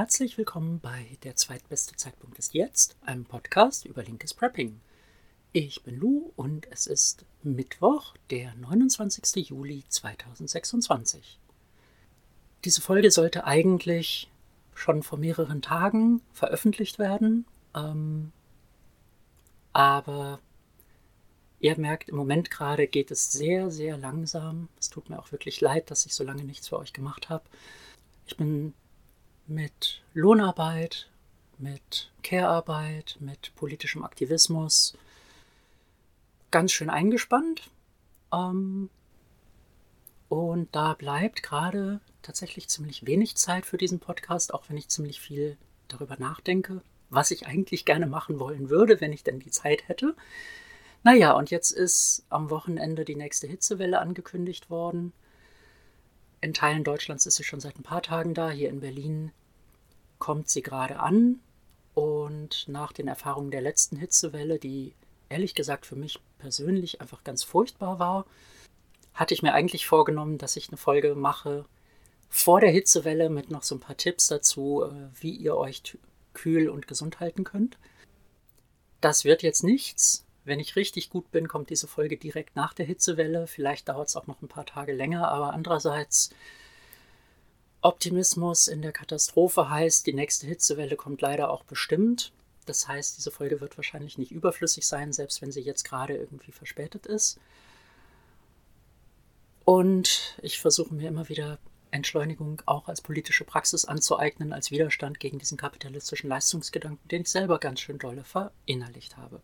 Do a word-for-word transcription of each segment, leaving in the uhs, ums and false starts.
Herzlich willkommen bei Der zweitbeste Zeitpunkt ist jetzt, einem Podcast über linkes Prepping. Ich bin Lou und es ist Mittwoch, der neunundzwanzigster Juli zweitausendsechsundzwanzig. Diese Folge sollte eigentlich schon vor mehreren Tagen veröffentlicht werden, ähm, aber ihr merkt, im Moment gerade geht es sehr, sehr langsam. Es tut mir auch wirklich leid, dass ich so lange nichts für euch gemacht habe. Ich bin mit Lohnarbeit, mit Care-Arbeit, mit politischem Aktivismus ganz schön eingespannt. Ähm, und da bleibt gerade tatsächlich ziemlich wenig Zeit für diesen Podcast, auch wenn ich ziemlich viel darüber nachdenke, was ich eigentlich gerne machen wollen würde, wenn ich denn die Zeit hätte. Naja, und jetzt ist am Wochenende die nächste Hitzewelle angekündigt worden. In Teilen Deutschlands ist sie schon seit ein paar Tagen da. Hier in Berlin kommt sie gerade an. Und nach den Erfahrungen der letzten Hitzewelle, die ehrlich gesagt für mich persönlich einfach ganz furchtbar war, hatte ich mir eigentlich vorgenommen, dass ich eine Folge mache vor der Hitzewelle mit noch so ein paar Tipps dazu, wie ihr euch kühl und gesund halten könnt. Das wird jetzt nichts. Wenn ich richtig gut bin, kommt diese Folge direkt nach der Hitzewelle. Vielleicht dauert es auch noch ein paar Tage länger, aber andererseits, Optimismus in der Katastrophe heißt, die nächste Hitzewelle kommt leider auch bestimmt. Das heißt, diese Folge wird wahrscheinlich nicht überflüssig sein, selbst wenn sie jetzt gerade irgendwie verspätet ist. Und ich versuche mir immer wieder Entschleunigung auch als politische Praxis anzueignen, als Widerstand gegen diesen kapitalistischen Leistungsgedanken, den ich selber ganz schön dolle verinnerlicht habe.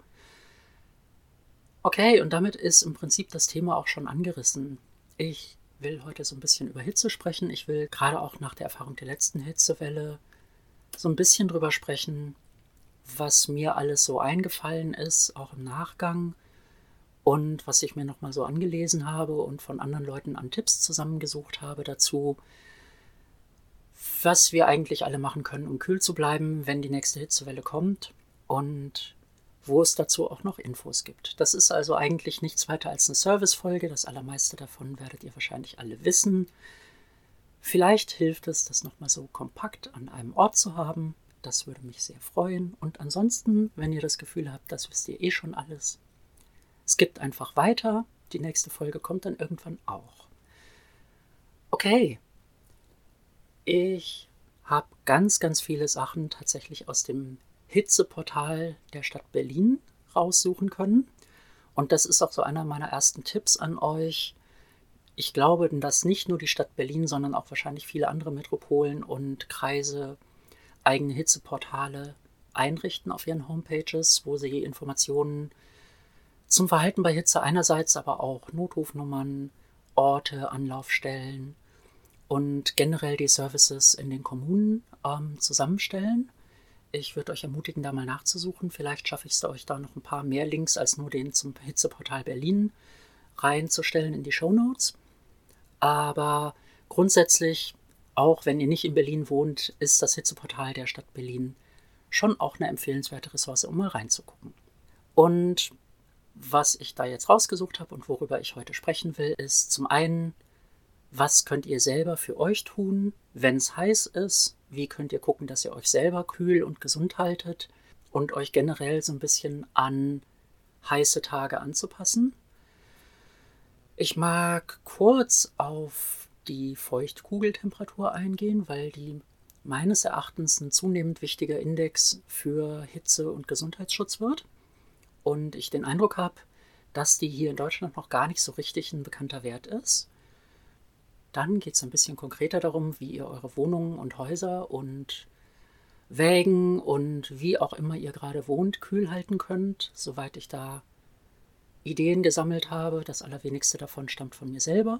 Okay, und damit ist im Prinzip das Thema auch schon angerissen. Ich will heute so ein bisschen über Hitze sprechen. Ich will gerade auch nach der Erfahrung der letzten Hitzewelle so ein bisschen drüber sprechen, was mir alles so eingefallen ist, auch im Nachgang, und was ich mir nochmal so angelesen habe und von anderen Leuten an Tipps zusammengesucht habe dazu, was wir eigentlich alle machen können, um kühl zu bleiben, wenn die nächste Hitzewelle kommt, und wo es dazu auch noch Infos gibt. Das ist also eigentlich nichts weiter als eine Servicefolge. Das allermeiste davon werdet ihr wahrscheinlich alle wissen. Vielleicht hilft es, das nochmal so kompakt an einem Ort zu haben. Das würde mich sehr freuen. Und ansonsten, wenn ihr das Gefühl habt, das wisst ihr eh schon alles, skippt einfach weiter. Die nächste Folge kommt dann irgendwann auch. Okay. Ich habe ganz, ganz viele Sachen tatsächlich aus dem Hitzeportal der Stadt Berlin raussuchen können. Und das ist auch so einer meiner ersten Tipps an euch. Ich glaube, dass nicht nur die Stadt Berlin, sondern auch wahrscheinlich viele andere Metropolen und Kreise eigene Hitzeportale einrichten auf ihren Homepages, wo sie Informationen zum Verhalten bei Hitze einerseits, aber auch Notrufnummern, Orte, Anlaufstellen und generell die Services in den Kommunen ähm, zusammenstellen. Ich würde euch ermutigen, da mal nachzusuchen. Vielleicht schaffe ich es euch da noch ein paar mehr Links als nur den zum Hitzeportal Berlin reinzustellen in die Shownotes. Aber grundsätzlich, auch wenn ihr nicht in Berlin wohnt, ist das Hitzeportal der Stadt Berlin schon auch eine empfehlenswerte Ressource, um mal reinzugucken. Und was ich da jetzt rausgesucht habe und worüber ich heute sprechen will, ist zum einen, was könnt ihr selber für euch tun, wenn es heiß ist? Wie könnt ihr gucken, dass ihr euch selber kühl und gesund haltet und euch generell so ein bisschen an heiße Tage anzupassen? Ich mag kurz auf die Feuchtkugeltemperatur eingehen, weil die meines Erachtens ein zunehmend wichtiger Index für Hitze- und Gesundheitsschutz wird. Und ich den Eindruck habe, dass die hier in Deutschland noch gar nicht so richtig ein bekannter Wert ist. Dann geht es ein bisschen konkreter darum, wie ihr eure Wohnungen und Häuser und Wägen und wie auch immer ihr gerade wohnt, kühl halten könnt, soweit ich da Ideen gesammelt habe. Das allerwenigste davon stammt von mir selber.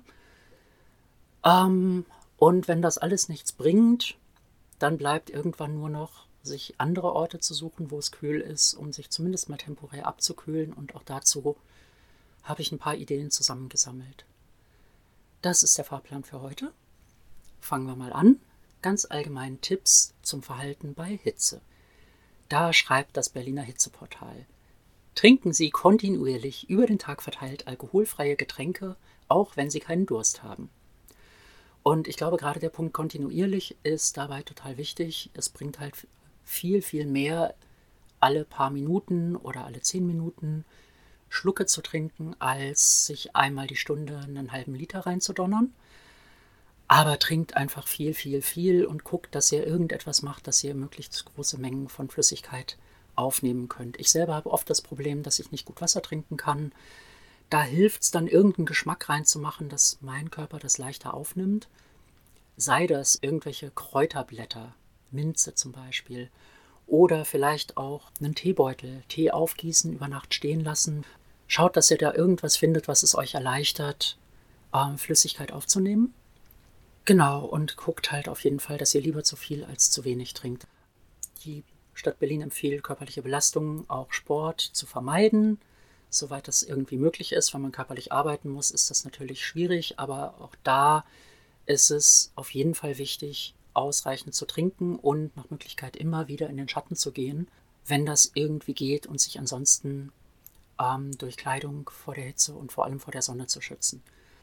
Ähm, und wenn das alles nichts bringt, dann bleibt irgendwann nur noch, sich andere Orte zu suchen, wo es kühl ist, um sich zumindest mal temporär abzukühlen. Und auch dazu habe ich ein paar Ideen zusammengesammelt. Das ist der Fahrplan für heute. Fangen wir mal an. Ganz allgemein Tipps zum Verhalten bei Hitze. Da schreibt das Berliner Hitzeportal: Trinken Sie kontinuierlich über den Tag verteilt alkoholfreie Getränke, auch wenn Sie keinen Durst haben. Und ich glaube, gerade der Punkt kontinuierlich ist dabei total wichtig. Es bringt halt viel, viel mehr, alle paar Minuten oder alle zehn Minuten Schlucke zu trinken, als sich einmal die Stunde einen halben Liter reinzudonnern. Aber trinkt einfach viel, viel, viel und guckt, dass ihr irgendetwas macht, dass ihr möglichst große Mengen von Flüssigkeit aufnehmen könnt. Ich selber habe oft das Problem, dass ich nicht gut Wasser trinken kann. Da hilft es dann, irgendeinen Geschmack reinzumachen, dass mein Körper das leichter aufnimmt. Sei das irgendwelche Kräuterblätter, Minze zum Beispiel, oder vielleicht auch einen Teebeutel, Tee aufgießen, über Nacht stehen lassen. Schaut, dass ihr da irgendwas findet, was es euch erleichtert, ähm, Flüssigkeit aufzunehmen. Genau, und guckt halt auf jeden Fall, dass ihr lieber zu viel als zu wenig trinkt. Die Stadt Berlin empfiehlt, körperliche Belastungen, auch Sport zu vermeiden, soweit das irgendwie möglich ist. Wenn man körperlich arbeiten muss, ist das natürlich schwierig, aber auch da ist es auf jeden Fall wichtig, ausreichend zu trinken und nach Möglichkeit immer wieder in den Schatten zu gehen, wenn das irgendwie geht, und sich ansonsten ähm, durch Kleidung vor der Hitze und vor allem vor der Sonne zu schützen.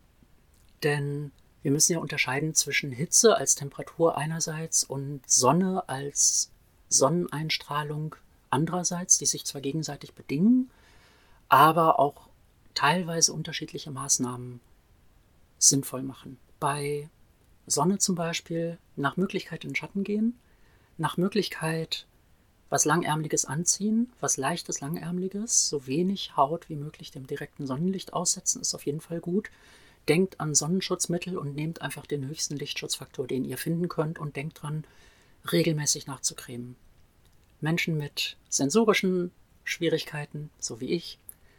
Denn wir müssen ja unterscheiden zwischen Hitze als Temperatur einerseits und Sonne als Sonneneinstrahlung andererseits, die sich zwar gegenseitig bedingen, aber auch teilweise unterschiedliche Maßnahmen sinnvoll machen. Bei Sonne zum Beispiel nach Möglichkeit in den Schatten gehen, nach Möglichkeit was Langärmeliges anziehen, was Leichtes, Langärmeliges, so wenig Haut wie möglich dem direkten Sonnenlicht aussetzen, ist auf jeden Fall gut. Denkt an Sonnenschutzmittel und nehmt einfach den höchsten Lichtschutzfaktor, den ihr finden könnt, und denkt dran, regelmäßig nachzucremen. Menschen mit sensorischen Schwierigkeiten, so wie ich,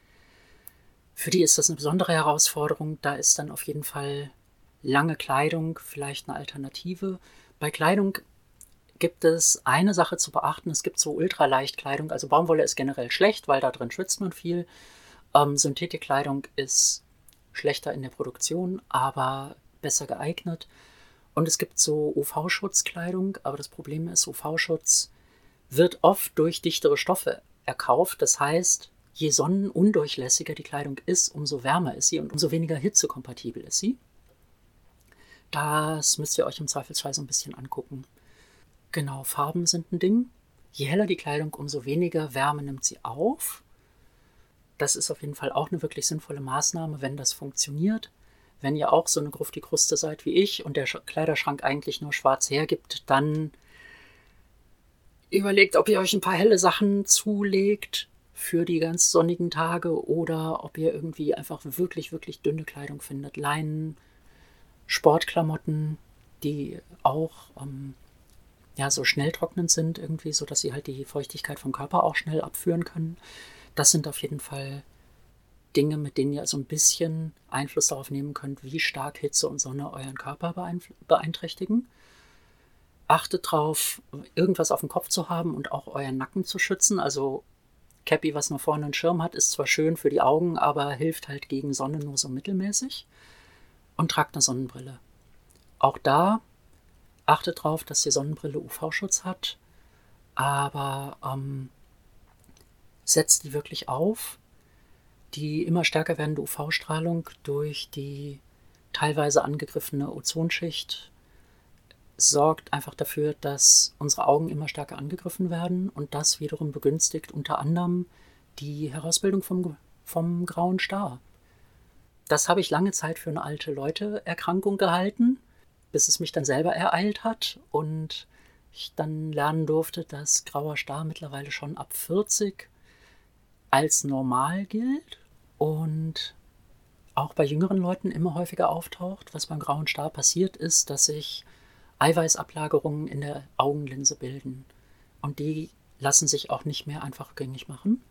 für die ist das eine besondere Herausforderung. Da ist dann auf jeden Fall lange Kleidung vielleicht eine Alternative. Bei Kleidung gibt es eine Sache zu beachten. Es gibt so Ultraleichtkleidung. Also Baumwolle ist generell schlecht, weil da drin schwitzt man viel. Ähm, Synthetikkleidung ist schlechter in der Produktion, aber besser geeignet. Und es gibt so U V-Schutzkleidung, aber das Problem ist, U V-Schutz wird oft durch dichtere Stoffe erkauft. Das heißt, je sonnenundurchlässiger die Kleidung ist, umso wärmer ist sie und umso weniger hitzekompatibel ist sie. Das müsst ihr euch im Zweifelsfall so ein bisschen angucken. Genau, Farben sind ein Ding. Je heller die Kleidung, umso weniger Wärme nimmt sie auf. Das ist auf jeden Fall auch eine wirklich sinnvolle Maßnahme, wenn das funktioniert. Wenn ihr auch so eine Grufti-Kruste seid wie ich und der Kleiderschrank eigentlich nur schwarz hergibt, dann überlegt, ob ihr euch ein paar helle Sachen zulegt für die ganz sonnigen Tage oder ob ihr irgendwie einfach wirklich, wirklich dünne Kleidung findet. Leinen, Sportklamotten, die auch ähm, ja, so schnell trocknend sind irgendwie, sodass sie halt die Feuchtigkeit vom Körper auch schnell abführen können. Das sind auf jeden Fall Dinge, mit denen ihr so ein bisschen Einfluss darauf nehmen könnt, wie stark Hitze und Sonne euren Körper beeinträchtigen. Achtet darauf, irgendwas auf dem Kopf zu haben und auch euren Nacken zu schützen. Also Cappy, was nur vorne einen Schirm hat, ist zwar schön für die Augen, aber hilft halt gegen Sonne nur so mittelmäßig. Und tragt eine Sonnenbrille. Auch da achtet darauf, dass die Sonnenbrille U V-Schutz hat, aber ähm, setzt die wirklich auf. Die immer stärker werdende U V-Strahlung durch die teilweise angegriffene Ozonschicht sorgt einfach dafür, dass unsere Augen immer stärker angegriffen werden, und das wiederum begünstigt unter anderem die Herausbildung vom, vom grauen Star. Das habe ich lange Zeit für eine alte Leute-Erkrankung gehalten, bis es mich dann selber ereilt hat und ich dann lernen durfte, dass grauer Star mittlerweile schon ab vierzig als normal gilt und auch bei jüngeren Leuten immer häufiger auftaucht. Was beim grauen Star passiert ist, dass sich Eiweißablagerungen in der Augenlinse bilden. Und die lassen sich auch nicht mehr einfach rückgängig machen.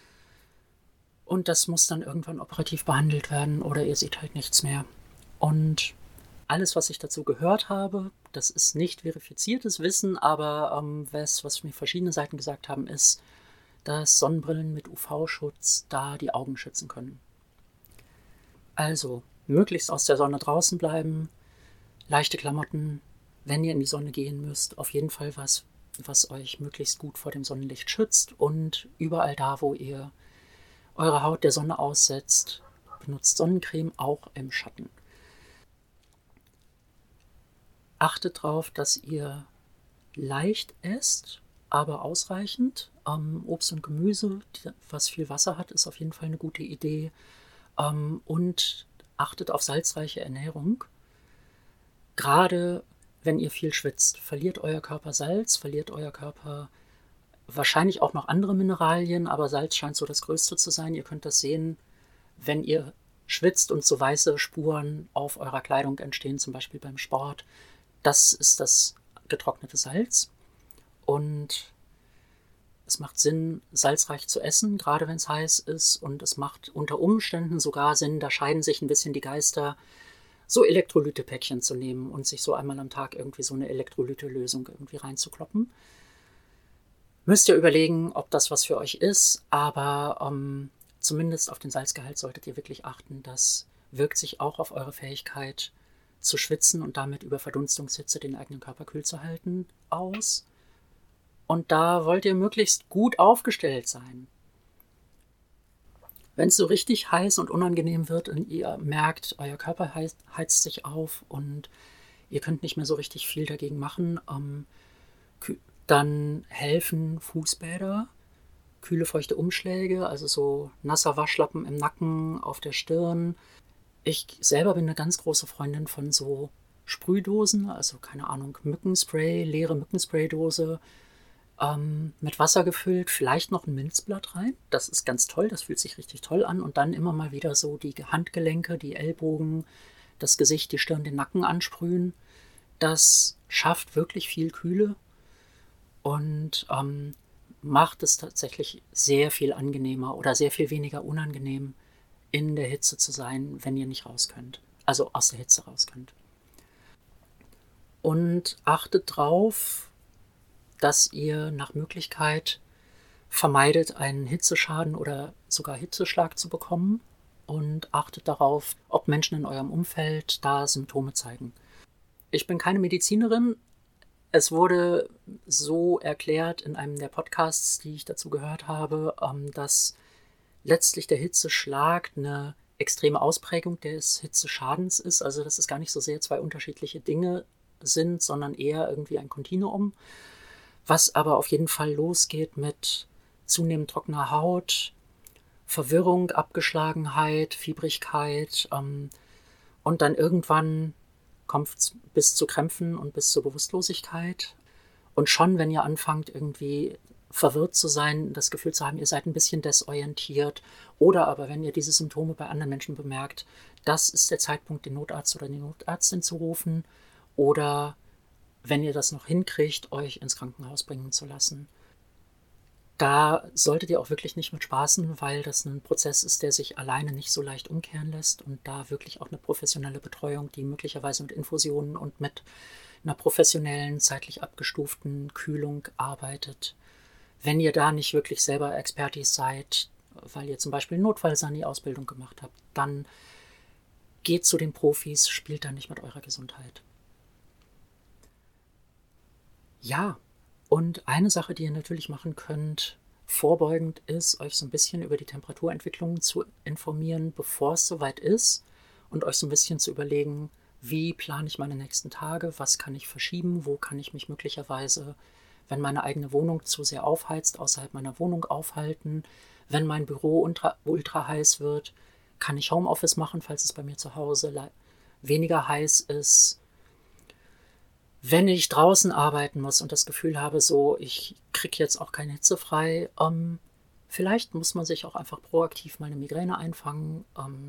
Und das muss dann irgendwann operativ behandelt werden oder ihr seht halt nichts mehr. Und alles, was ich dazu gehört habe, das ist nicht verifiziertes Wissen, aber ähm, was, was mir verschiedene Seiten gesagt haben, ist, dass Sonnenbrillen mit U V-Schutz da die Augen schützen können. Also, möglichst aus der Sonne draußen bleiben, leichte Klamotten, wenn ihr in die Sonne gehen müsst, auf jeden Fall was, was euch möglichst gut vor dem Sonnenlicht schützt, und überall da, wo ihr eure Haut der Sonne aussetzt, benutzt Sonnencreme auch im Schatten. Achtet darauf, dass ihr leicht esst, aber ausreichend. Ähm, Obst und Gemüse, die, was viel Wasser hat, ist auf jeden Fall eine gute Idee. Ähm, und achtet auf salzreiche Ernährung. Gerade wenn ihr viel schwitzt, verliert euer Körper Salz, verliert euer Körper wahrscheinlich auch noch andere Mineralien, aber Salz scheint so das Größte zu sein. Ihr könnt das sehen, wenn ihr schwitzt und so weiße Spuren auf eurer Kleidung entstehen, zum Beispiel beim Sport. Das ist das getrocknete Salz. Und es macht Sinn, salzreich zu essen, gerade wenn es heiß ist. Und es macht unter Umständen sogar Sinn, da scheiden sich ein bisschen die Geister, so Elektrolytepäckchen zu nehmen und sich so einmal am Tag irgendwie so eine Elektrolytelösung irgendwie reinzukloppen. Müsst ihr überlegen, ob das was für euch ist, aber ähm, zumindest auf den Salzgehalt solltet ihr wirklich achten. Das wirkt sich auch auf eure Fähigkeit zu schwitzen und damit über Verdunstungshitze den eigenen Körper kühl zu halten aus. Und da wollt ihr möglichst gut aufgestellt sein. Wenn es so richtig heiß und unangenehm wird und ihr merkt, euer Körper heizt, heizt sich auf und ihr könnt nicht mehr so richtig viel dagegen machen, ähm, dann helfen Fußbäder, kühle, feuchte Umschläge, also so nasser Waschlappen im Nacken, auf der Stirn. Ich selber bin eine ganz große Freundin von so Sprühdosen, also keine Ahnung, Mückenspray, leere Mückenspraydose, ähm, mit Wasser gefüllt, vielleicht noch ein Minzblatt rein. Das ist ganz toll, das fühlt sich richtig toll an. Und dann immer mal wieder so die Handgelenke, die Ellbogen, das Gesicht, die Stirn, den Nacken ansprühen. Das schafft wirklich viel Kühle und ähm, macht es tatsächlich sehr viel angenehmer oder sehr viel weniger unangenehm, in der Hitze zu sein, wenn ihr nicht raus könnt. Also aus der Hitze raus könnt. Und achtet drauf, dass ihr nach Möglichkeit vermeidet, einen Hitzeschaden oder sogar Hitzeschlag zu bekommen. Und achtet darauf, ob Menschen in eurem Umfeld da Symptome zeigen. Ich bin keine Medizinerin. Es wurde so erklärt in einem der Podcasts, die ich dazu gehört habe, dass letztlich der Hitzeschlag eine extreme Ausprägung des Hitzeschadens ist. Also dass es gar nicht so sehr zwei unterschiedliche Dinge sind, sondern eher irgendwie ein Kontinuum. Was aber auf jeden Fall losgeht mit zunehmend trockener Haut, Verwirrung, Abgeschlagenheit, Fiebrigkeit ähm, und dann irgendwann kommt es bis zu Krämpfen und bis zur Bewusstlosigkeit. Und schon, wenn ihr anfangt, irgendwie verwirrt zu sein, das Gefühl zu haben, ihr seid ein bisschen desorientiert, oder aber wenn ihr diese Symptome bei anderen Menschen bemerkt, das ist der Zeitpunkt, den Notarzt oder die Notärztin zu rufen, oder wenn ihr das noch hinkriegt, euch ins Krankenhaus bringen zu lassen. Da solltet ihr auch wirklich nicht mit spaßen, weil das ein Prozess ist, der sich alleine nicht so leicht umkehren lässt und da wirklich auch eine professionelle Betreuung, die möglicherweise mit Infusionen und mit einer professionellen, zeitlich abgestuften Kühlung arbeitet. Wenn ihr da nicht wirklich selber Expertis seid, weil ihr zum Beispiel Notfallsani-Ausbildung gemacht habt, dann geht zu den Profis, spielt da nicht mit eurer Gesundheit. Ja, und eine Sache, die ihr natürlich machen könnt, vorbeugend ist, euch so ein bisschen über die Temperaturentwicklung zu informieren, bevor es soweit ist und euch so ein bisschen zu überlegen, wie plane ich meine nächsten Tage, was kann ich verschieben, wo kann ich mich möglicherweise, wenn meine eigene Wohnung zu sehr aufheizt, außerhalb meiner Wohnung aufhalten, wenn mein Büro ultra, ultra heiß wird, kann ich Homeoffice machen, falls es bei mir zu Hause weniger heiß ist. Wenn ich draußen arbeiten muss und das Gefühl habe, so, ich kriege jetzt auch keine Hitze frei, ähm, vielleicht muss man sich auch einfach proaktiv mal eine Migräne einfangen. Ähm,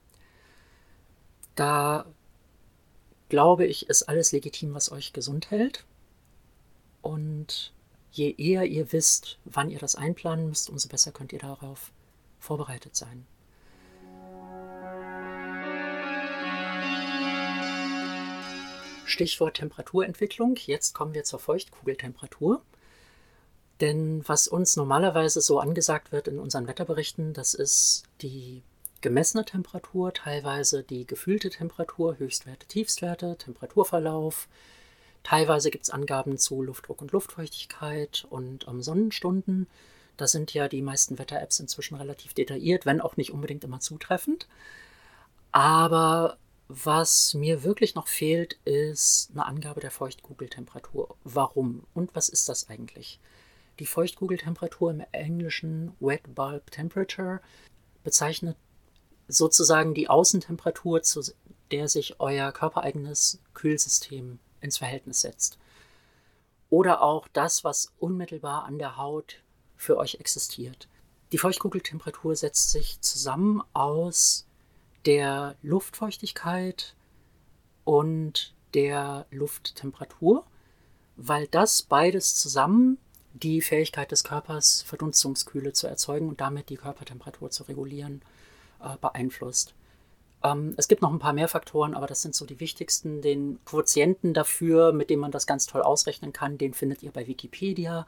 da glaube ich, ist alles legitim, was euch gesund hält. Und je eher ihr wisst, wann ihr das einplanen müsst, umso besser könnt ihr darauf vorbereitet sein. Stichwort Temperaturentwicklung. Jetzt kommen wir zur Feuchtkugeltemperatur. Denn was uns normalerweise so angesagt wird in unseren Wetterberichten, das ist die gemessene Temperatur, teilweise die gefühlte Temperatur, Höchstwerte, Tiefstwerte, Temperaturverlauf. Teilweise gibt es Angaben zu Luftdruck und Luftfeuchtigkeit und um, Sonnenstunden. Da sind ja die meisten Wetter-Apps inzwischen relativ detailliert, wenn auch nicht unbedingt immer zutreffend. Aber Was mir wirklich noch fehlt, ist eine Angabe der Feuchtkugeltemperatur. Warum und was ist das eigentlich? Die Feuchtkugeltemperatur, im Englischen Wet Bulb Temperature, bezeichnet sozusagen die Außentemperatur, zu der sich euer körpereigenes Kühlsystem ins Verhältnis setzt. Oder auch das, was unmittelbar an der Haut für euch existiert. Die Feuchtkugeltemperatur setzt sich zusammen aus der Luftfeuchtigkeit und der Lufttemperatur, weil das beides zusammen die Fähigkeit des Körpers, Verdunstungskühle zu erzeugen und damit die Körpertemperatur zu regulieren, äh, beeinflusst. Ähm, es gibt noch ein paar mehr Faktoren, aber das sind so die wichtigsten. Den Quotienten dafür, mit dem man das ganz toll ausrechnen kann, den findet ihr bei Wikipedia.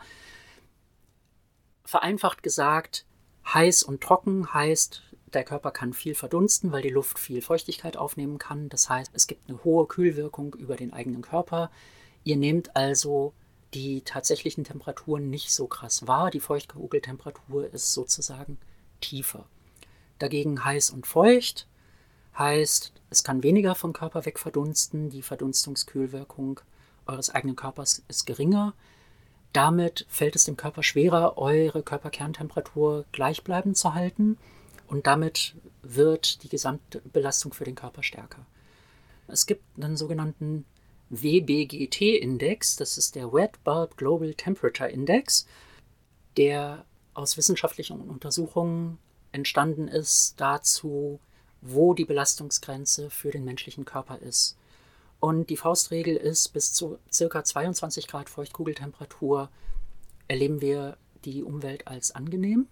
Vereinfacht gesagt, heiß und trocken heißt, der Körper kann viel verdunsten, weil die Luft viel Feuchtigkeit aufnehmen kann. Das heißt, es gibt eine hohe Kühlwirkung über den eigenen Körper. Ihr nehmt also die tatsächlichen Temperaturen nicht so krass wahr. Die Feuchtkugeltemperatur ist sozusagen tiefer. Dagegen heiß und feucht heißt, es kann weniger vom Körper weg verdunsten. Die Verdunstungskühlwirkung eures eigenen Körpers ist geringer. Damit fällt es dem Körper schwerer, eure Körperkerntemperatur gleichbleibend zu halten. Und damit wird die Gesamtbelastung für den Körper stärker. Es gibt einen sogenannten W B G T-Index, das ist der Wet Bulb Global Temperature Index, der aus wissenschaftlichen Untersuchungen entstanden ist dazu, wo die Belastungsgrenze für den menschlichen Körper ist. Und die Faustregel ist, bis zu ca. zweiundzwanzig Grad Feuchtkugeltemperatur erleben wir die Umwelt als angenehm.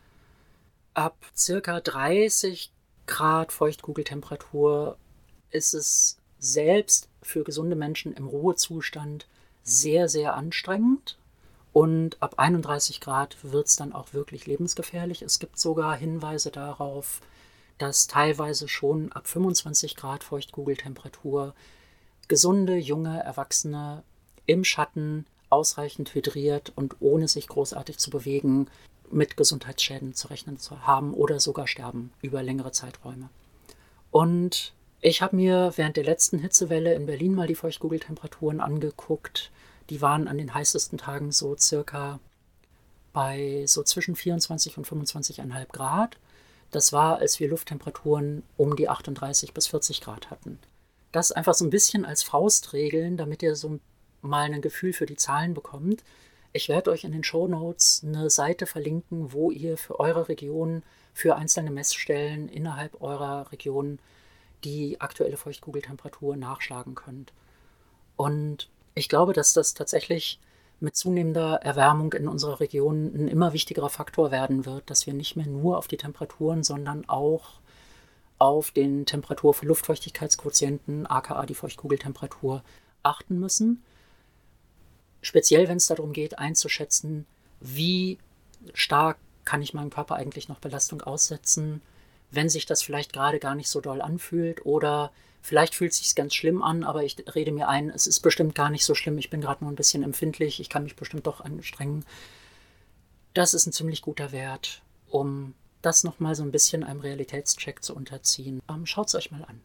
Ab ca. dreißig Grad Feuchtkugeltemperatur ist es selbst für gesunde Menschen im Ruhezustand sehr, sehr anstrengend. Und ab einunddreißig Grad wird es dann auch wirklich lebensgefährlich. Es gibt sogar Hinweise darauf, dass teilweise schon ab fünfundzwanzig Grad Feuchtkugeltemperatur gesunde, junge Erwachsene im Schatten ausreichend hydriert und ohne sich großartig zu bewegen mit Gesundheitsschäden zu rechnen zu haben oder sogar sterben über längere Zeiträume. Und ich habe mir während der letzten Hitzewelle in Berlin mal die Feuchtkugeltemperaturen angeguckt. Die waren an den heißesten Tagen so circa bei so zwischen vierundzwanzig und fünfundzwanzig Komma fünf Grad. Das war, als wir Lufttemperaturen um die achtunddreißig bis vierzig Grad hatten. Das einfach so ein bisschen als Faustregeln, damit ihr so mal ein Gefühl für die Zahlen bekommt. Ich werde euch in den Shownotes eine Seite verlinken, wo ihr für eure Region, für einzelne Messstellen innerhalb eurer Region die aktuelle Feuchtkugeltemperatur nachschlagen könnt. Und ich glaube, dass das tatsächlich mit zunehmender Erwärmung in unserer Region ein immer wichtigerer Faktor werden wird, dass wir nicht mehr nur auf die Temperaturen, sondern auch auf den Temperatur- für Luftfeuchtigkeitsquotienten, aka die Feuchtkugeltemperatur, achten müssen. Speziell, wenn es darum geht, einzuschätzen, wie stark kann ich meinem Körper eigentlich noch Belastung aussetzen, wenn sich das vielleicht gerade gar nicht so doll anfühlt oder vielleicht fühlt es sich ganz schlimm an, aber ich rede mir ein, es ist bestimmt gar nicht so schlimm, ich bin gerade nur ein bisschen empfindlich, ich kann mich bestimmt doch anstrengen. Das ist ein ziemlich guter Wert, um das nochmal so ein bisschen einem Realitätscheck zu unterziehen. Ähm, Schaut es euch mal an.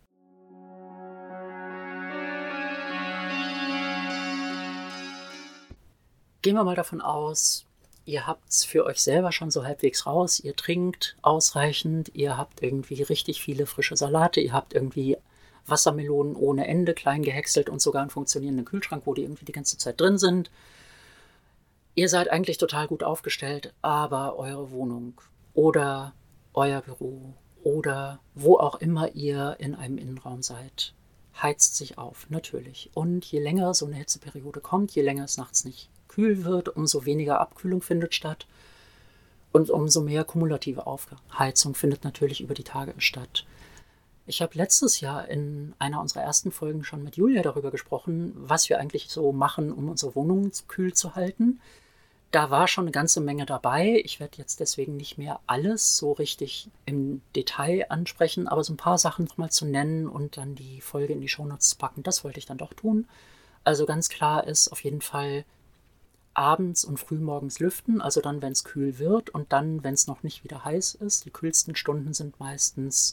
Gehen wir mal davon aus, ihr habt es für euch selber schon so halbwegs raus, ihr trinkt ausreichend, ihr habt irgendwie richtig viele frische Salate, ihr habt irgendwie Wassermelonen ohne Ende, klein gehäckselt und sogar einen funktionierenden Kühlschrank, wo die irgendwie die ganze Zeit drin sind. Ihr seid eigentlich total gut aufgestellt, aber eure Wohnung oder euer Büro oder wo auch immer ihr in einem Innenraum seid, heizt sich auf, natürlich. Und je länger so eine Hitzeperiode kommt, je länger es nachts nicht kühl wird, umso weniger Abkühlung findet statt und umso mehr kumulative Aufheizung findet natürlich über die Tage statt. Ich habe letztes Jahr in einer unserer ersten Folgen schon mit Julia darüber gesprochen, was wir eigentlich so machen, um unsere Wohnungen kühl zu halten. Da war schon eine ganze Menge dabei. Ich werde jetzt deswegen nicht mehr alles so richtig im Detail ansprechen, aber so ein paar Sachen nochmal zu nennen und dann die Folge in die Shownotes zu packen, das wollte ich dann doch tun. Also ganz klar ist auf jeden Fall abends und frühmorgens lüften, also dann, wenn es kühl wird und dann, wenn es noch nicht wieder heiß ist. Die kühlsten Stunden sind meistens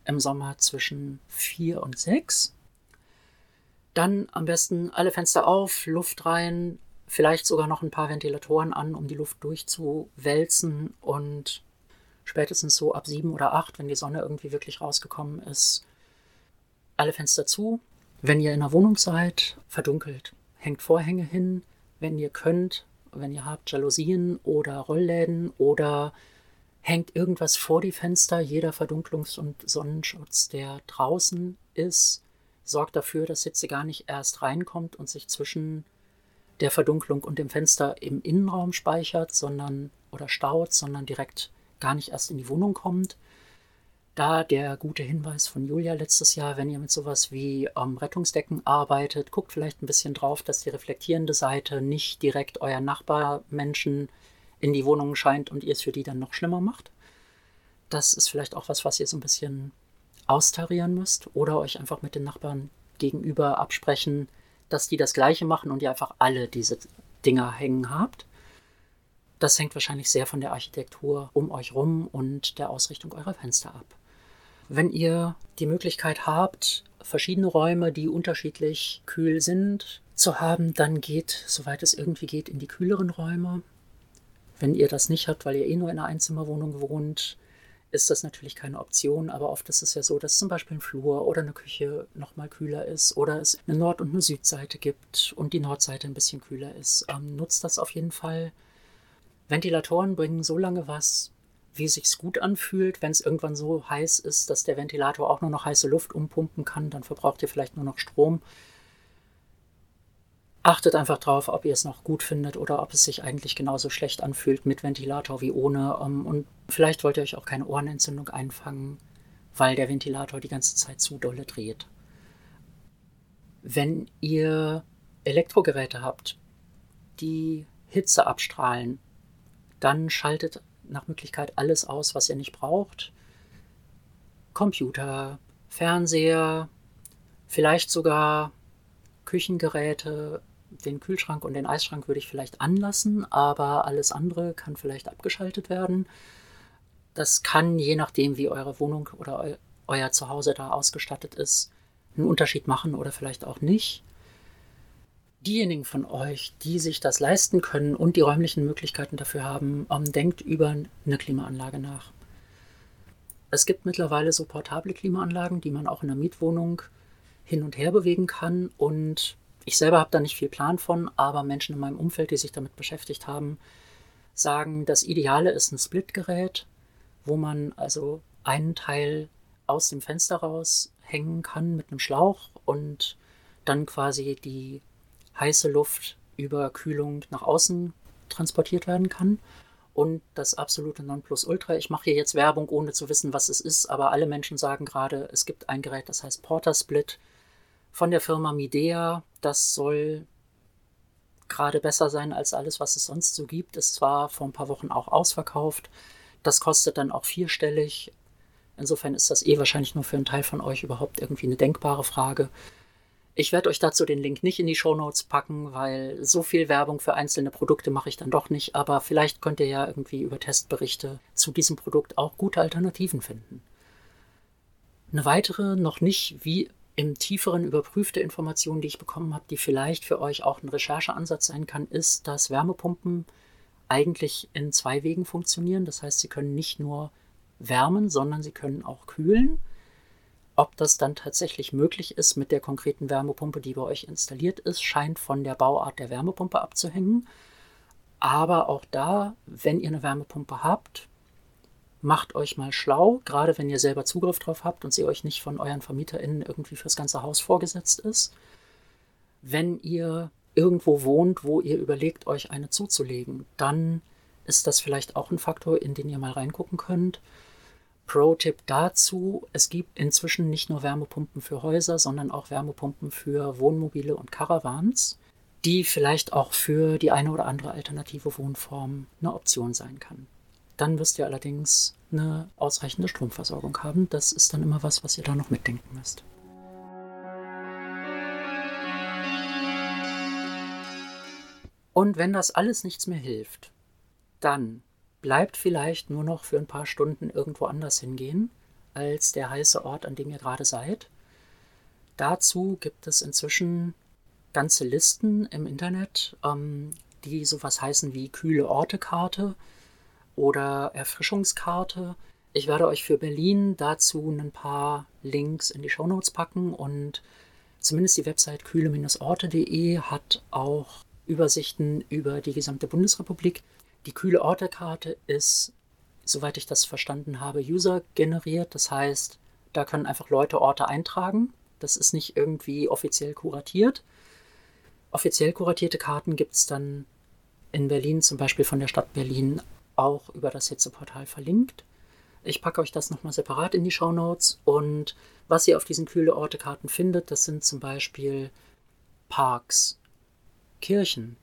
im Sommer zwischen vier und sechs. Dann am besten alle Fenster auf, Luft rein, vielleicht sogar noch ein paar Ventilatoren an, um die Luft durchzuwälzen, und spätestens so ab sieben oder acht, wenn die Sonne irgendwie wirklich rausgekommen ist, alle Fenster zu. Wenn ihr in der Wohnung seid, verdunkelt. Hängt Vorhänge hin, wenn ihr könnt, wenn ihr habt Jalousien oder Rollläden, oder hängt irgendwas vor die Fenster. Jeder Verdunklungs- und Sonnenschutz, der draußen ist, sorgt dafür, dass Hitze gar nicht erst reinkommt und sich zwischen der Verdunklung und dem Fenster im Innenraum speichert, sondern oder staut, sondern direkt gar nicht erst in die Wohnung kommt. Da der gute Hinweis von Julia letztes Jahr, wenn ihr mit sowas wie ähm, Rettungsdecken arbeitet, guckt vielleicht ein bisschen drauf, dass die reflektierende Seite nicht direkt euer Nachbarmenschen in die Wohnung scheint und ihr es für die dann noch schlimmer macht. Das ist vielleicht auch was, was ihr so ein bisschen austarieren müsst, oder euch einfach mit den Nachbarn gegenüber absprechen, dass die das Gleiche machen und ihr einfach alle diese Dinger hängen habt. Das hängt wahrscheinlich sehr von der Architektur um euch rum und der Ausrichtung eurer Fenster ab. Wenn ihr die Möglichkeit habt, verschiedene Räume, die unterschiedlich kühl sind, zu haben, dann geht, soweit es irgendwie geht, in die kühleren Räume. Wenn ihr das nicht habt, weil ihr eh nur in einer Einzimmerwohnung wohnt, ist das natürlich keine Option, aber oft ist es ja so, dass zum Beispiel ein Flur oder eine Küche nochmal kühler ist oder es eine Nord- und eine Südseite gibt und die Nordseite ein bisschen kühler ist. Ähm, nutzt das auf jeden Fall. Ventilatoren bringen so lange was, wie es sich gut anfühlt. Wenn es irgendwann so heiß ist, dass der Ventilator auch nur noch heiße Luft umpumpen kann, dann verbraucht ihr vielleicht nur noch Strom. Achtet einfach drauf, ob ihr es noch gut findet oder ob es sich eigentlich genauso schlecht anfühlt mit Ventilator wie ohne. Und vielleicht wollt ihr euch auch keine Ohrenentzündung einfangen, weil der Ventilator die ganze Zeit zu dolle dreht. Wenn ihr Elektrogeräte habt, die Hitze abstrahlen, dann schaltet nach Möglichkeit alles aus, was ihr nicht braucht. Computer, Fernseher, vielleicht sogar Küchengeräte. Den Kühlschrank und den Eisschrank würde ich vielleicht anlassen, aber alles andere kann vielleicht abgeschaltet werden. Das kann, je nachdem, wie eure Wohnung oder eu- euer Zuhause da ausgestattet ist, einen Unterschied machen oder vielleicht auch nicht. Diejenigen von euch, die sich das leisten können und die räumlichen Möglichkeiten dafür haben, ähm, denkt über eine Klimaanlage nach. Es gibt mittlerweile so portable Klimaanlagen, die man auch in einer Mietwohnung hin und her bewegen kann, und ich selber habe da nicht viel Plan von, aber Menschen in meinem Umfeld, die sich damit beschäftigt haben, sagen, das Ideale ist ein Splitgerät, wo man also einen Teil aus dem Fenster raus hängen kann mit einem Schlauch und dann quasi die heiße Luft über Kühlung nach außen transportiert werden kann. Und das absolute Nonplusultra, ich mache hier jetzt Werbung, ohne zu wissen, was es ist, aber alle Menschen sagen gerade, es gibt ein Gerät, das heißt Portasplit von der Firma Midea. Das soll gerade besser sein als alles, was es sonst so gibt. Es war vor ein paar Wochen auch ausverkauft. Das kostet dann auch vierstellig. Insofern ist das eh wahrscheinlich nur für einen Teil von euch überhaupt irgendwie eine denkbare Frage. Ich werde euch dazu den Link nicht in die Shownotes packen, weil so viel Werbung für einzelne Produkte mache ich dann doch nicht. Aber vielleicht könnt ihr ja irgendwie über Testberichte zu diesem Produkt auch gute Alternativen finden. Eine weitere, noch nicht wie im tieferen überprüfte Information, die ich bekommen habe, die vielleicht für euch auch ein Rechercheansatz sein kann, ist, dass Wärmepumpen eigentlich in zwei Wegen funktionieren. Das heißt, sie können nicht nur wärmen, sondern sie können auch kühlen. Ob das dann tatsächlich möglich ist mit der konkreten Wärmepumpe, die bei euch installiert ist, scheint von der Bauart der Wärmepumpe abzuhängen. Aber auch da, wenn ihr eine Wärmepumpe habt, macht euch mal schlau, gerade wenn ihr selber Zugriff drauf habt und sie euch nicht von euren VermieterInnen irgendwie fürs ganze Haus vorgesetzt ist. Wenn ihr irgendwo wohnt, wo ihr überlegt, euch eine zuzulegen, dann ist das vielleicht auch ein Faktor, in den ihr mal reingucken könnt. Pro-Tipp dazu: Es gibt inzwischen nicht nur Wärmepumpen für Häuser, sondern auch Wärmepumpen für Wohnmobile und Caravans, die vielleicht auch für die eine oder andere alternative Wohnform eine Option sein kann. Dann müsst ihr allerdings eine ausreichende Stromversorgung haben. Das ist dann immer was, was ihr da noch mitdenken müsst. Und wenn das alles nichts mehr hilft, dann bleibt vielleicht nur noch für ein paar Stunden irgendwo anders hingehen, als der heiße Ort, an dem ihr gerade seid. Dazu gibt es inzwischen ganze Listen im Internet, ähm, die sowas heißen wie kühle Orte-Karte oder Erfrischungskarte. Ich werde euch für Berlin dazu ein paar Links in die Shownotes packen und zumindest die Website kühle Orte punkt de hat auch Übersichten über die gesamte Bundesrepublik. Die kühle Orte-Karte ist, soweit ich das verstanden habe, user-generiert. Das heißt, da können einfach Leute Orte eintragen. Das ist nicht irgendwie offiziell kuratiert. Offiziell kuratierte Karten gibt es dann in Berlin, zum Beispiel von der Stadt Berlin, auch über das Hitzeportal verlinkt. Ich packe euch das nochmal separat in die Shownotes. Und was ihr auf diesen Kühle-Orte-Karten findet, das sind zum Beispiel Parks, Kirchen,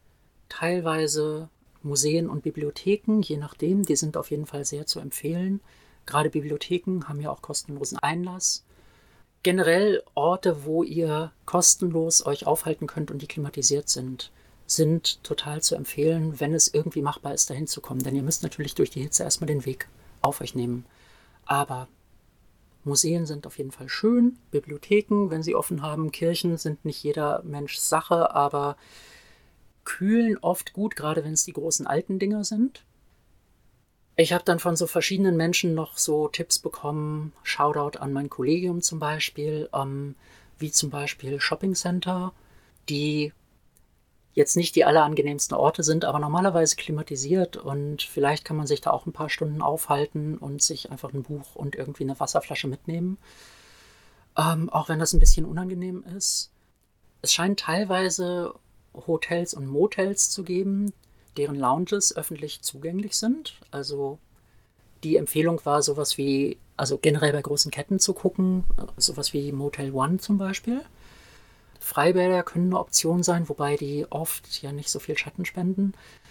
teilweise Museen und Bibliotheken, je nachdem. Die sind auf jeden Fall sehr zu empfehlen. Gerade Bibliotheken haben ja auch kostenlosen Einlass. Generell Orte, wo ihr kostenlos euch aufhalten könnt und die klimatisiert sind, sind total zu empfehlen, wenn es irgendwie machbar ist, dahin zu kommen. Denn ihr müsst natürlich durch die Hitze erstmal den Weg auf euch nehmen. Aber Museen sind auf jeden Fall schön, Bibliotheken, wenn sie offen haben, Kirchen sind nicht jeder Mensch Sache, aber kühlen oft gut, gerade wenn es die großen alten Dinger sind. Ich habe dann von so verschiedenen Menschen noch so Tipps bekommen, Shoutout an mein Kollegium zum Beispiel, ähm, wie zum Beispiel Shopping Center, die jetzt nicht die allerangenehmsten Orte sind, aber normalerweise klimatisiert und vielleicht kann man sich da auch ein paar Stunden aufhalten und sich einfach ein Buch und irgendwie eine Wasserflasche mitnehmen, ähm, auch wenn das ein bisschen unangenehm ist. Es scheint teilweise Hotels und Motels zu geben, deren Lounges öffentlich zugänglich sind. Also die Empfehlung war sowas wie, also generell bei großen Ketten zu gucken, sowas wie Motel One zum Beispiel. Freibäder können eine Option sein, wobei die oft ja nicht so viel Schatten spenden.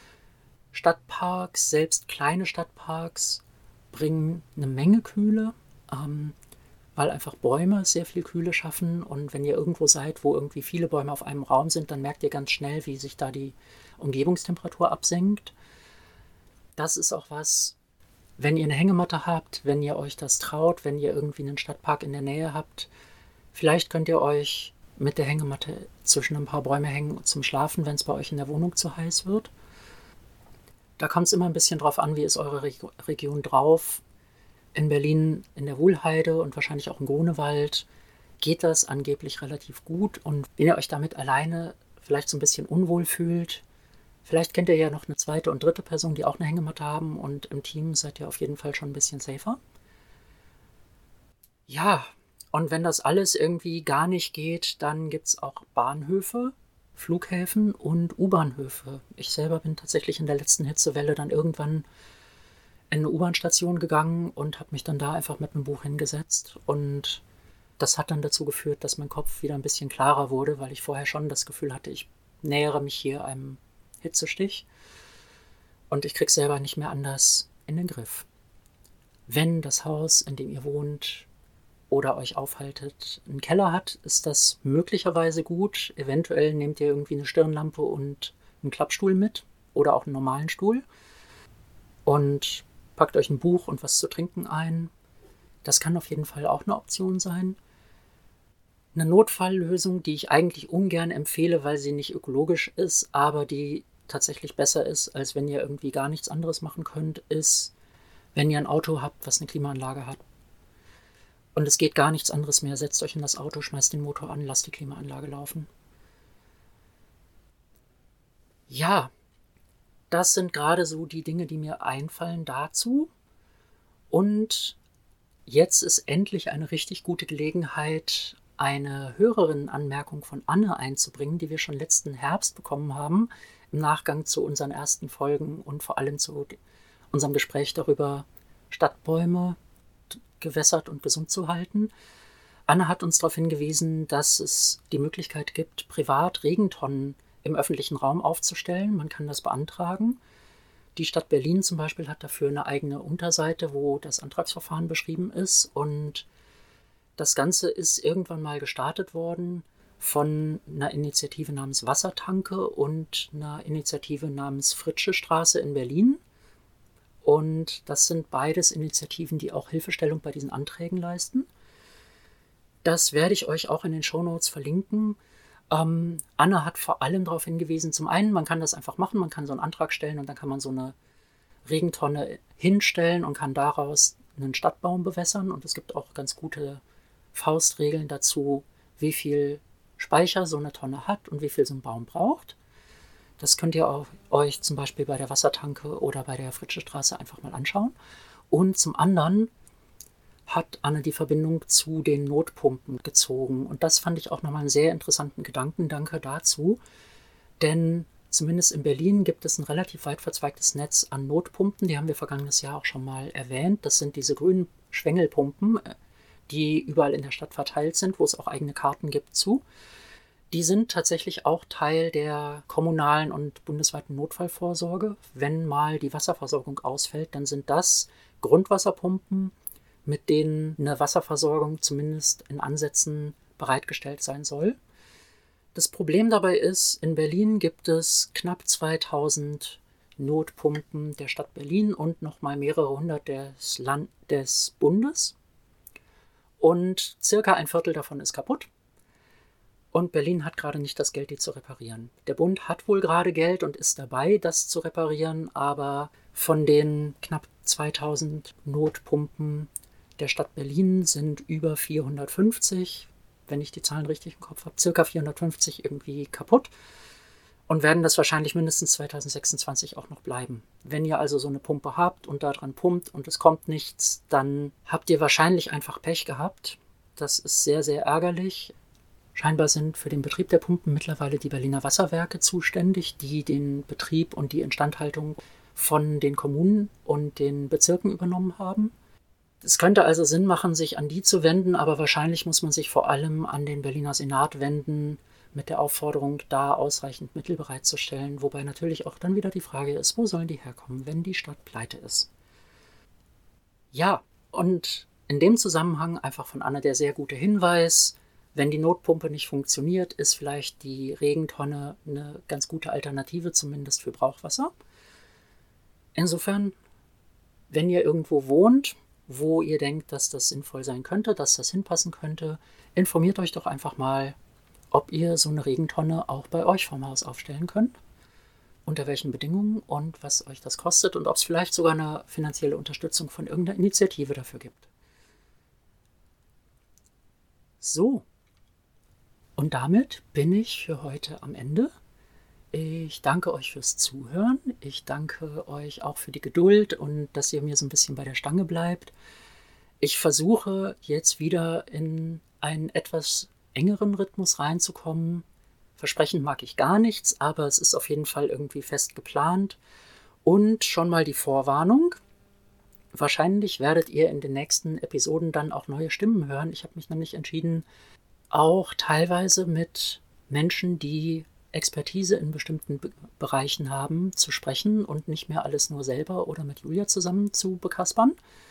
Stadtparks, selbst kleine Stadtparks, bringen eine Menge Kühle, ähm, weil einfach Bäume sehr viel Kühle schaffen. Und wenn ihr irgendwo seid, wo irgendwie viele Bäume auf einem Raum sind, dann merkt ihr ganz schnell, wie sich da die Umgebungstemperatur absenkt. Das ist auch was, wenn ihr eine Hängematte habt, wenn ihr euch das traut, wenn ihr irgendwie einen Stadtpark in der Nähe habt, vielleicht könnt ihr euch mit der Hängematte zwischen ein paar Bäume hängen zum Schlafen, wenn es bei euch in der Wohnung zu heiß wird. Da kommt es immer ein bisschen drauf an, wie ist eure Reg- Region drauf. In Berlin, in der Wuhlheide und wahrscheinlich auch im Grunewald geht das angeblich relativ gut. Und wenn ihr euch damit alleine vielleicht so ein bisschen unwohl fühlt, vielleicht kennt ihr ja noch eine zweite und dritte Person, die auch eine Hängematte haben und im Team seid ihr auf jeden Fall schon ein bisschen safer. Ja, und wenn das alles irgendwie gar nicht geht, dann gibt es auch Bahnhöfe, Flughäfen und U-Bahnhöfe. Ich selber bin tatsächlich in der letzten Hitzewelle dann irgendwann in eine U-Bahn-Station gegangen und habe mich dann da einfach mit einem Buch hingesetzt. Und das hat dann dazu geführt, dass mein Kopf wieder ein bisschen klarer wurde, weil ich vorher schon das Gefühl hatte, ich nähere mich hier einem Hitzestich und ich krieg's selber nicht mehr anders in den Griff. Wenn das Haus, in dem ihr wohnt oder euch aufhaltet, einen Keller hat, ist das möglicherweise gut. Eventuell nehmt ihr irgendwie eine Stirnlampe und einen Klappstuhl mit oder auch einen normalen Stuhl und packt euch ein Buch und was zu trinken ein. Das kann auf jeden Fall auch eine Option sein. Eine Notfalllösung, die ich eigentlich ungern empfehle, weil sie nicht ökologisch ist, aber die tatsächlich besser ist, als wenn ihr irgendwie gar nichts anderes machen könnt, ist, wenn ihr ein Auto habt, was eine Klimaanlage hat. Und es geht gar nichts anderes mehr. Setzt euch in das Auto, schmeißt den Motor an, lasst die Klimaanlage laufen. Ja, das sind gerade so die Dinge, die mir einfallen dazu. Und jetzt ist endlich eine richtig gute Gelegenheit, eine Hörerinnenanmerkung von Anne einzubringen, die wir schon letzten Herbst bekommen haben, im Nachgang zu unseren ersten Folgen und vor allem zu unserem Gespräch darüber, Stadtbäume gewässert und gesund zu halten. Anne hat uns darauf hingewiesen, dass es die Möglichkeit gibt, privat Regentonnen im öffentlichen Raum aufzustellen. Man kann das beantragen. Die Stadt Berlin zum Beispiel hat dafür eine eigene Unterseite, wo das Antragsverfahren beschrieben ist. Und das Ganze ist irgendwann mal gestartet worden von einer Initiative namens Wassertanke und einer Initiative namens Fritzsche Straße in Berlin. Und das sind beides Initiativen, die auch Hilfestellung bei diesen Anträgen leisten. Das werde ich euch auch in den Shownotes verlinken. Ähm, Anna hat vor allem darauf hingewiesen, zum einen, man kann das einfach machen, man kann so einen Antrag stellen und dann kann man so eine Regentonne hinstellen und kann daraus einen Stadtbaum bewässern. Und es gibt auch ganz gute Faustregeln dazu, wie viel Speicher so eine Tonne hat und wie viel so ein Baum braucht. Das könnt ihr auch, euch zum Beispiel bei der Wassertanke oder bei der Fritschestraße einfach mal anschauen. Und zum anderen hat Anne die Verbindung zu den Notpumpen gezogen. Und das fand ich auch nochmal einen sehr interessanten Gedanken. Danke dazu. Denn zumindest in Berlin gibt es ein relativ weit verzweigtes Netz an Notpumpen. Die haben wir vergangenes Jahr auch schon mal erwähnt. Das sind diese grünen Schwengelpumpen, die überall in der Stadt verteilt sind, wo es auch eigene Karten gibt zu. Die sind tatsächlich auch Teil der kommunalen und bundesweiten Notfallvorsorge. Wenn mal die Wasserversorgung ausfällt, dann sind das Grundwasserpumpen, mit denen eine Wasserversorgung zumindest in Ansätzen bereitgestellt sein soll. Das Problem dabei ist, in Berlin gibt es knapp zweitausend Notpumpen der Stadt Berlin und nochmal mehrere hundert des, Land des Bundes. Und circa ein Viertel davon ist kaputt. Und Berlin hat gerade nicht das Geld, die zu reparieren. Der Bund hat wohl gerade Geld und ist dabei, das zu reparieren, aber von den knapp zweitausend Notpumpen der Stadt Berlin sind über vierhundertfünfzig, wenn ich die Zahlen richtig im Kopf habe, circa vierhundertfünfzig irgendwie kaputt und werden das wahrscheinlich mindestens zweitausendsechsundzwanzig auch noch bleiben. Wenn ihr also so eine Pumpe habt und daran pumpt und es kommt nichts, dann habt ihr wahrscheinlich einfach Pech gehabt. Das ist sehr, sehr ärgerlich. Scheinbar sind für den Betrieb der Pumpen mittlerweile die Berliner Wasserwerke zuständig, die den Betrieb und die Instandhaltung von den Kommunen und den Bezirken übernommen haben. Es könnte also Sinn machen, sich an die zu wenden, aber wahrscheinlich muss man sich vor allem an den Berliner Senat wenden, mit der Aufforderung, da ausreichend Mittel bereitzustellen, wobei natürlich auch dann wieder die Frage ist, wo sollen die herkommen, wenn die Stadt pleite ist? Ja, und in dem Zusammenhang einfach von Anne der sehr gute Hinweis, wenn die Notpumpe nicht funktioniert, ist vielleicht die Regentonne eine ganz gute Alternative, zumindest für Brauchwasser. Insofern, wenn ihr irgendwo wohnt, wo ihr denkt, dass das sinnvoll sein könnte, dass das hinpassen könnte, informiert euch doch einfach mal, ob ihr so eine Regentonne auch bei euch vorm Haus aufstellen könnt, unter welchen Bedingungen und was euch das kostet und ob es vielleicht sogar eine finanzielle Unterstützung von irgendeiner Initiative dafür gibt. So. Und damit bin ich für heute am Ende. Ich danke euch fürs Zuhören. Ich danke euch auch für die Geduld und dass ihr mir so ein bisschen bei der Stange bleibt. Ich versuche jetzt wieder in einen etwas engeren Rhythmus reinzukommen. Versprechen mag ich gar nichts, aber es ist auf jeden Fall irgendwie fest geplant. Und schon mal die Vorwarnung. Wahrscheinlich werdet ihr in den nächsten Episoden dann auch neue Stimmen hören. Ich habe mich nämlich entschieden, auch teilweise mit Menschen, die Expertise in bestimmten Be- Bereichen haben, zu sprechen und nicht mehr alles nur selber oder mit Julia zusammen zu bekaspern.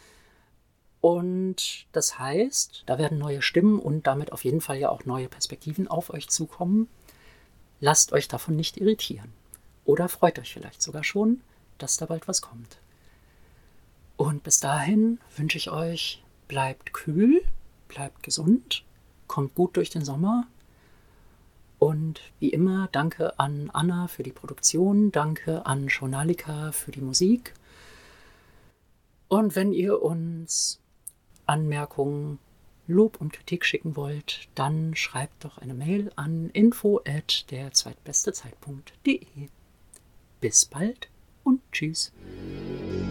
Und das heißt, da werden neue Stimmen und damit auf jeden Fall ja auch neue Perspektiven auf euch zukommen. Lasst euch davon nicht irritieren. Oder freut euch vielleicht sogar schon, dass da bald was kommt. Und bis dahin wünsche ich euch, bleibt kühl, bleibt gesund, kommt gut durch den Sommer. Und wie immer, danke an Anna für die Produktion, danke an Shonalika für die Musik. Und wenn ihr uns Anmerkungen, Lob und Kritik schicken wollt, dann schreibt doch eine Mail an info at der zweitbestezeitpunkt punkt de. Bis bald und tschüss.